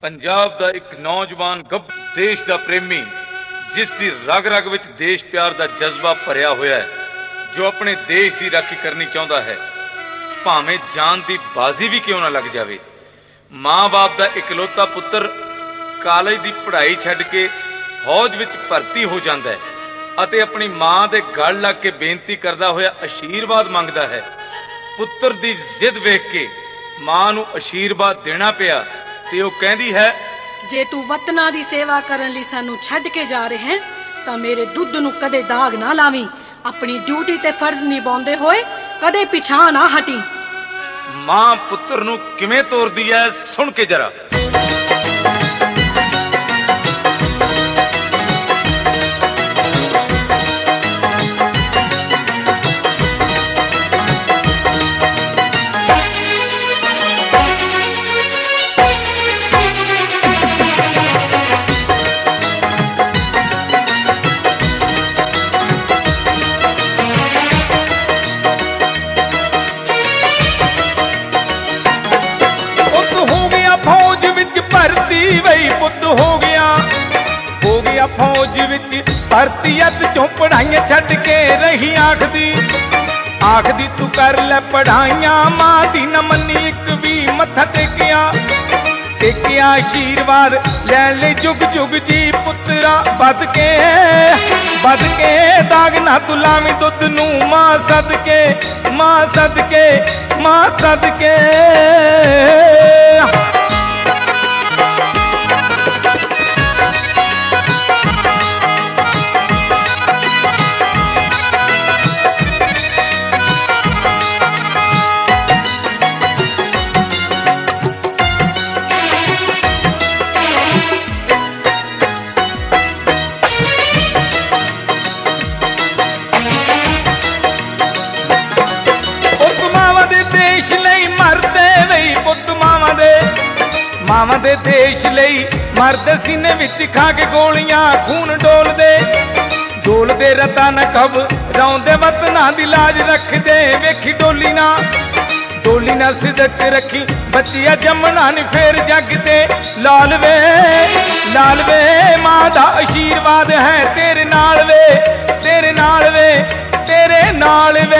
पंजाब दा एक नौजवान गब देश दा प्रेमी जिस दी रग रग विच देश प्यार दा जज्बा भरिया होया है, जो अपने देश दी राखी करनी चाहुंदा है, भावें जान दी बाजी भी क्यों ना लग जावे। मां बाप दा इकलौता पुत्र कालेज दी पढ़ाई छड्ड के फौज विच भर्ती हो जांदा है ਅਤੇ अपनी मां दे गल लग के बेनती करदा होया आशीर्वाद मंगदा है। पुत्र दी जिद वेख के मां नूं आशीर्वाद देना पिया ते ओह कहंदी है, जे तू वतना दी सेवा करन लई सानू छड्ड के जा रहे हैं तां मेरे दुੱਧ नूं कदे दाग ना लावीं। अपनी ड्यूटी ते फर्ज निभाउंदे होए कदे पिछां ना हटी। मां पुत्र नूं किवें तोरदी है, सुन के जरा। फौज विच भर्ती अद चों पढ़ाइयां छड्ड के रही आखदी तू कर ले पढ़ाइयां। मां दी न मन्नी एक भी मत्था टेकिया आशीर्वाद ले ले जुग जुग जी पुत्रा। बद के दाग ना तू लावी दुੱਧ नूं मां सदके मां सदके मां सदके। मावां दे देश लई मरद सीने विच खा के गोलियां खून डोलदे रता न कब रौंदे वतना दी लाज रखदे। वेखी डोली ना सिदक रखी बच्चिया जमना नी फेर जग ते लाल वे मां दा आशीर्वाद है तेरे नाल वे तेरे नाल वे तेरे नाल वे।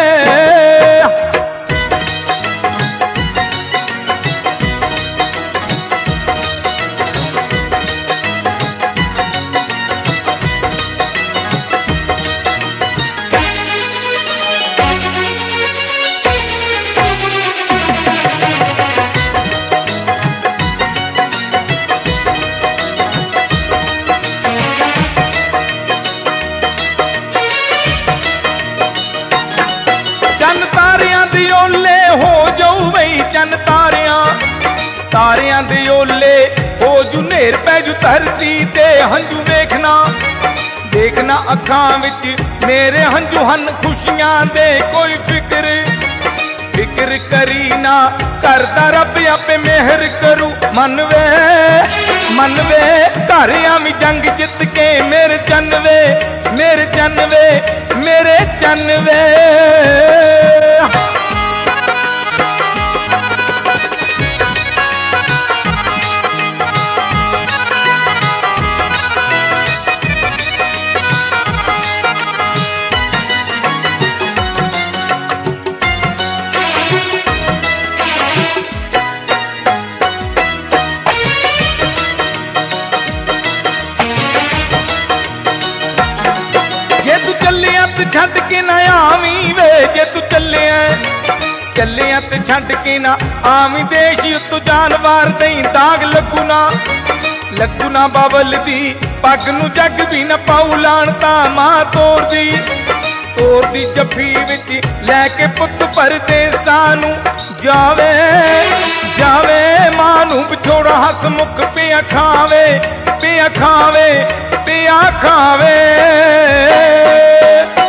तारियां दे ओले हो जू नेर पै जू धरती ते हंजू देखना अखां विच मेरे हंजू हन खुशियां दे। कोई फिक्र करी ना करदा रब आपे मेहर करू। मन वे घर आवी जंग जित के मेरे चन वे मेरे चन वे मेरे चन वे। छड्ड के ना आवी वे जे तू चलिया ते छड्ड के ना आवी देश तू जानवर दई दाग लगू ना बाबल दी पग नू जग भी ना पाऊ लाणता। मां तोर दी जफी विच लैके पुत परदेसां नू जावे मां नू विछोड़ा हस मुख पिया खावे